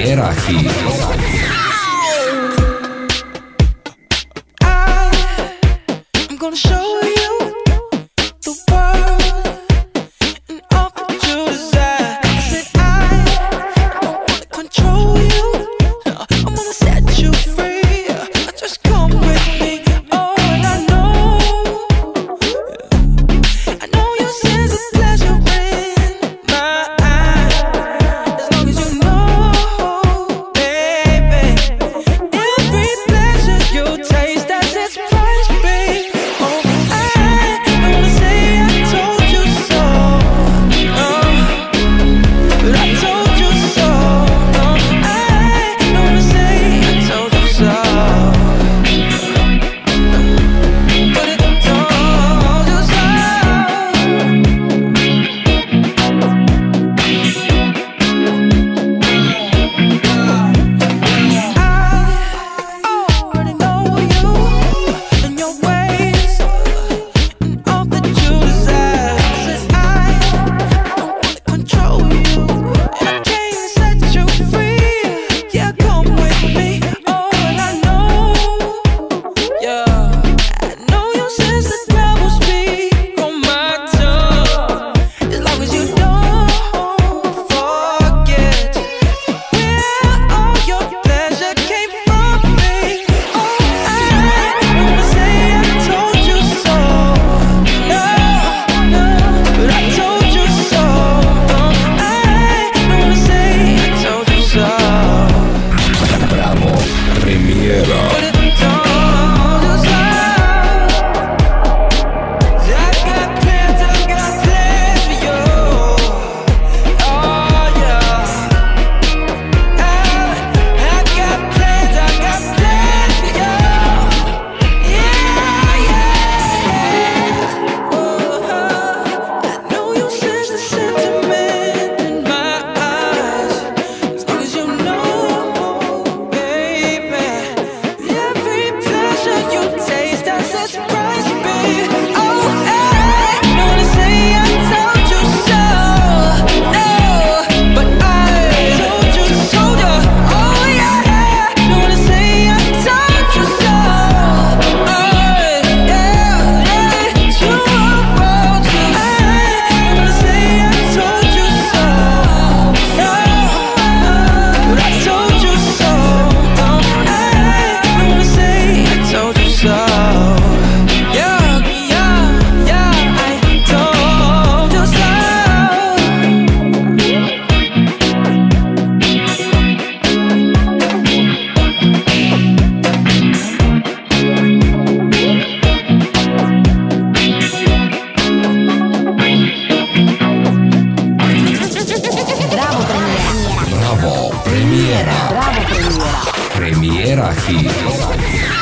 Premiera Hit. I'm gonna show you the world and all that you desire. I said I don't wanna control you. I'm gonna set you free. Just come with me. Oh, and I know you sense the pleasure in my eyes. As long as you know, baby, every pleasure you taste, that's its price, babe. Oh, I don't wanna say I told you so, but I told you so. No, I don't wanna say I told you so, but it told you so. I already know you and your ways and all that you desire. Said I don't wanna control you, and I can't set you free. Yeah, come with me. Oh, and I know, yeah, I know you sense the devil speak on my tongue. As long as you don't forget where all your pleasure came from, me. Oh, I don't wanna say I told you so. No, no, but I told you so. No, I don't wanna say I told you so, Bravo, Premiera. but it told you so. I got plans for you. Oh yeah. I got plans for you. Yeah, yeah. I know you sense the sentiment in my eyes. As long as you know, baby, every pleasure you taste, that's its price, babe. Oh, I don't wanna say I told you so, no, but I told you. Oh yeah, don't wanna say I told you so. Oh yeah, yeah, true about you. I don't wanna say I told you so, no, but I told you so. Oh, I don't wanna say I told you so. Yeah, yeah, yeah, I told you so. Bravo, Premiera. Bravo Premiera. Premiera Hit.